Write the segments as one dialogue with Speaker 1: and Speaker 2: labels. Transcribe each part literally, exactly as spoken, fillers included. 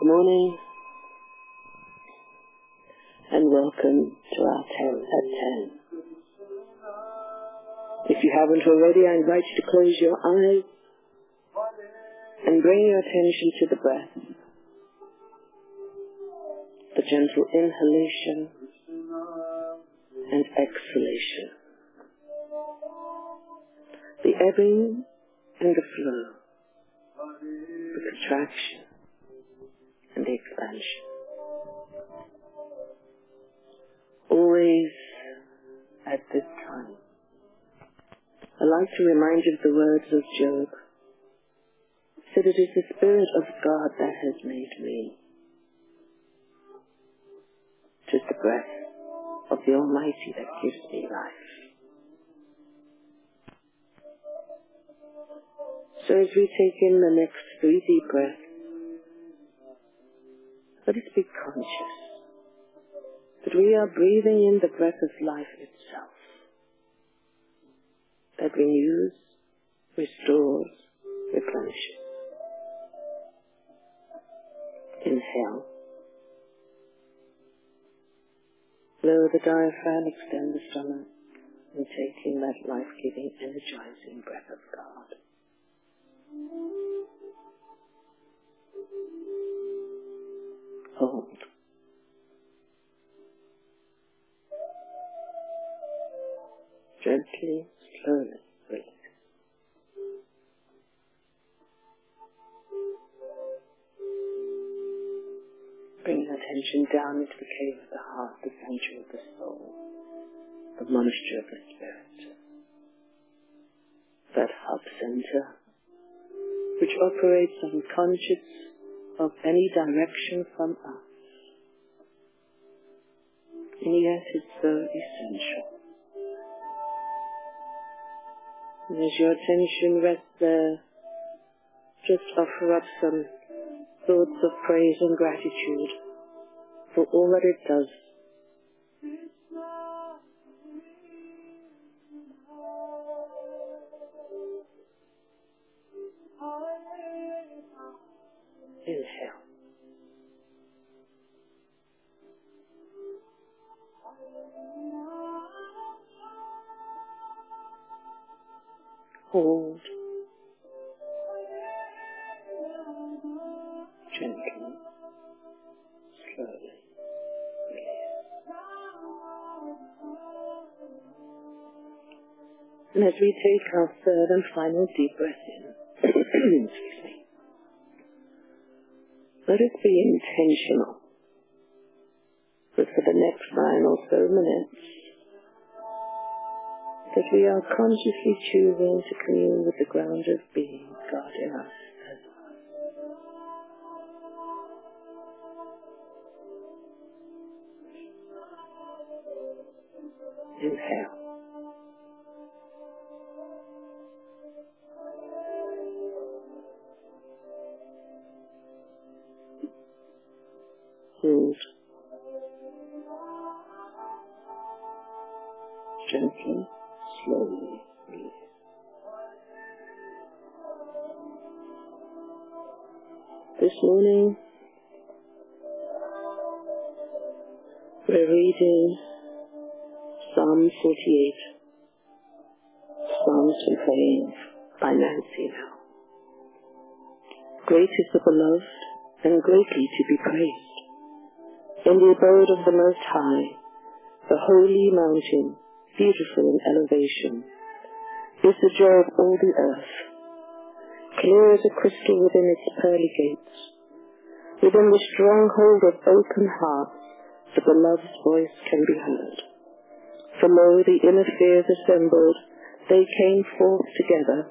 Speaker 1: Good morning and welcome to our ten at ten. If you haven't already, I invite you to close your eyes and bring your attention to the breath. The gentle inhalation and exhalation. The ebbing and the flow. The contraction and the expansion. Always at this time, I like to remind you of the words of Job. He said, "It is the Spirit of God that has made me." It is the breath of the Almighty that gives me life. So as we take in the next three deep breaths, let us be conscious that we are breathing in the breath of life itself, that renews, restores, replenishes. Inhale. Lower the diaphragm, extend the stomach, and take in that life-giving, energizing breath of God. Hold. Gently, slowly release. Bring your attention down into the cave of the heart, the sanctuary of the soul, the monastery of the spirit. That hub center, which operates unconscious of any direction from us. And yet it's so essential. And as your attention rests there, just offer up some thoughts of praise and gratitude for all that it does. Inhale. Hold. Gently. Slowly. Release. And as we take our third and final deep breath in, excuse me, let us be intentional that for the next nine or so minutes that we are consciously choosing to commune with the ground of being, God in us as us. Inhale. Hold. Gently, slowly release. This morning, we're reading Psalm forty-eight, Psalms from Fame by Nancy Lau. Great is the beloved, and greatly to be praised. In the abode of the Most High, the holy mountain, beautiful in elevation, is the joy of all the earth. Clear as a crystal within its pearly gates, within the stronghold of open hearts, the beloved's voice can be heard. For lo, the inner fears assembled, they came forth together.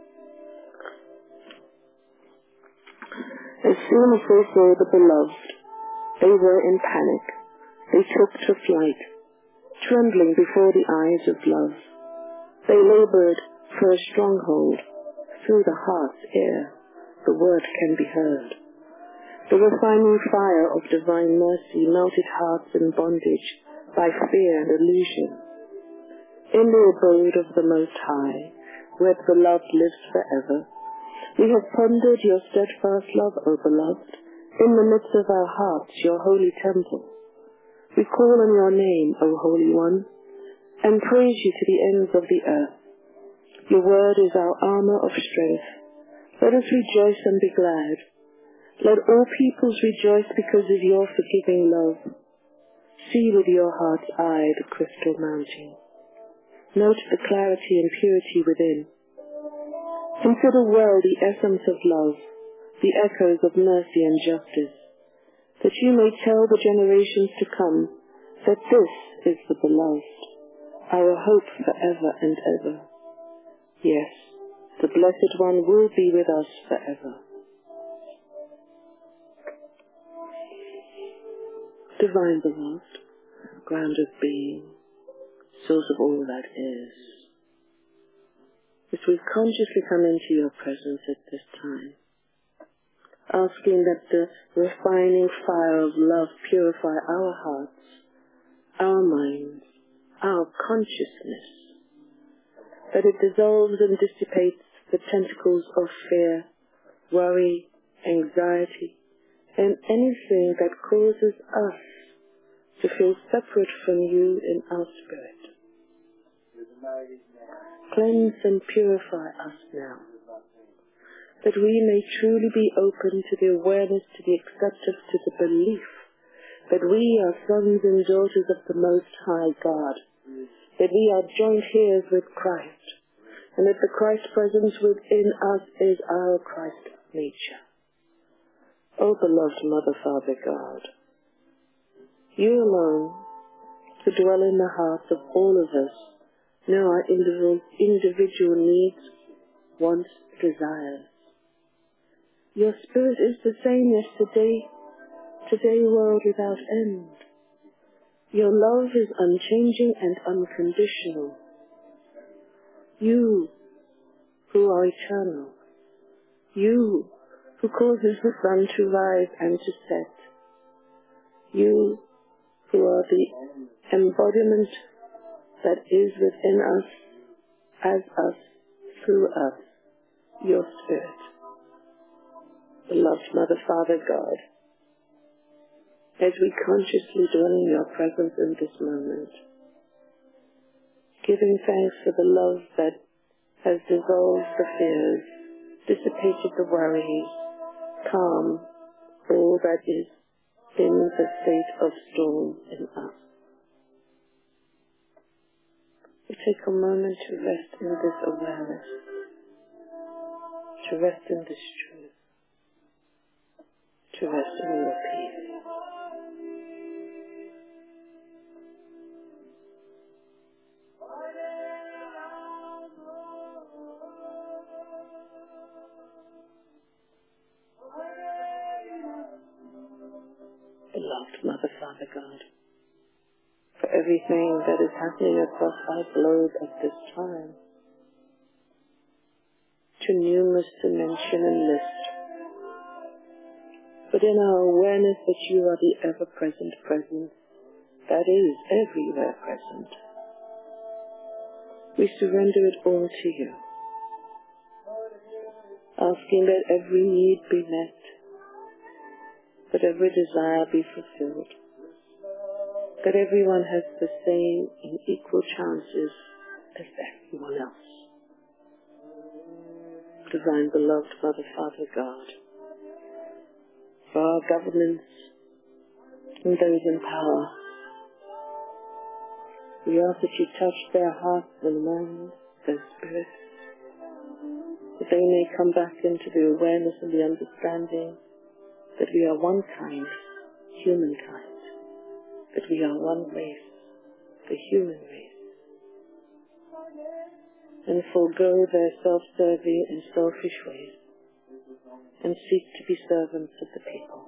Speaker 1: As soon as they saw the beloved, they were in panic. They took to flight, trembling before the eyes of love. They labored for a stronghold. Through the heart's ear, the word can be heard. The refining fire of divine mercy melted hearts in bondage by fear and illusion. In the abode of the Most High, where the beloved lives forever, we have pondered your steadfast love, O beloved, In the midst of our hearts, your holy temple, we call on your name, O Holy One, and praise you to the ends of the earth. Your word is our armor of strength. Let us rejoice and be glad. Let all peoples rejoice because of your forgiving love. See with your heart's eye the crystal mountain. Note the clarity and purity within. Consider well the essence of love, the echoes of mercy and justice, that you may tell the generations to come that this is the beloved, our hope forever and ever. Yes, the Blessed One will be with us forever. Divine Beloved, ground of being, source of all that is, as we consciously come into your presence at this time, asking that the refining fire of love purify our hearts, our minds, our consciousness, that it dissolves and dissipates the tentacles of fear, worry, anxiety, and anything that causes us to feel separate from you in our spirit. Cleanse and purify us now, that we may truly be open to the awareness, to the acceptance, to the belief that we are sons and daughters of the Most High God, that we are joint heirs with Christ, and that the Christ presence within us is our Christ nature. O beloved Mother, Father, God, you alone, who dwell in the hearts of all of us, know our individual, individual needs, wants, desires. Your spirit is the same yesterday, today, world without end. Your love is unchanging and unconditional. You, who are eternal, you, who causes the sun to rise and to set, you, who are the embodiment that is within us, as us, through us, your Spirit. Beloved Mother, Father, God, as we consciously dwell in your presence in this moment, giving thanks for the love that has dissolved the fears, dissipated the worries, calm all that is in the state of storm in us. We take a moment to rest in this awareness, to rest in this truth, to rest in your peace. Beloved Mother, Father, God, for everything that is happening across our globe at this time, too numerous to mention and list, but in our awareness that you are the ever-present presence that is everywhere present, we surrender it all to you, asking that every need be met, that every desire be fulfilled, that everyone has the same and equal chances as everyone else. Divine Beloved Mother, Father, God, for our governments and those in power, we ask that you touch their hearts and minds, their spirits, that they may come back into the awareness and the understanding that we are one kind, humankind, that we are one race, the human race, and forego their self-serving and selfish ways, and seek to be servants of the people.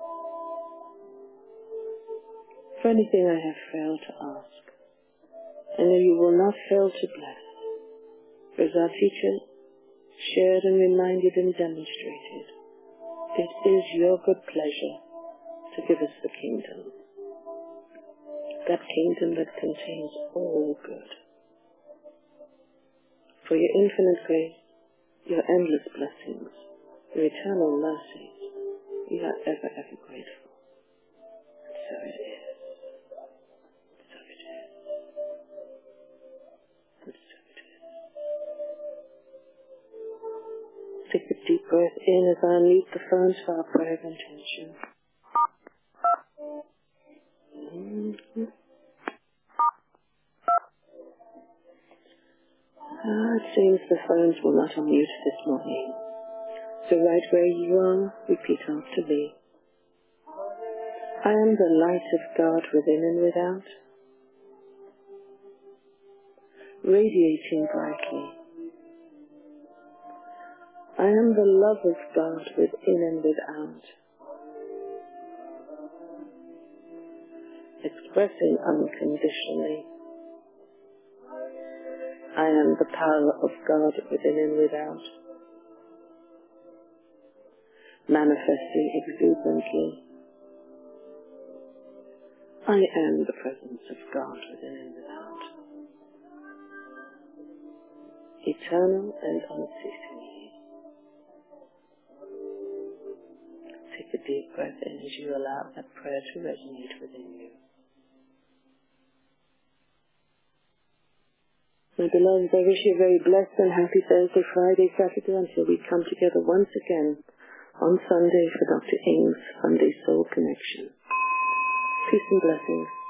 Speaker 1: For anything I have failed to ask, I know you will not fail to bless, for as our teacher shared and reminded and demonstrated, it is your good pleasure to give us the kingdom, that kingdom that contains all good. For your infinite grace, your endless blessings, your eternal mercies, we are ever, ever grateful. And so it is. So it is. And so it is. Take a deep breath in as I unmute the phones for our prayer of intention. Mm-hmm. Ah, it seems the phones will not unmute this morning. So right where you are, repeat after me. I am the light of God within and without, radiating brightly. I am the love of God within and without, expressing unconditionally. I am the power of God within and without, manifesting exuberantly. I am the presence of God within and without, eternal and unceasing. Take a deep breath in as you allow that prayer to resonate within you. My beloveds, I wish you a very blessed and happy Thursday, Friday, Saturday, until we come together once again on Sunday for Doctor Ing's Sunday Soul Connection. Peace and blessings.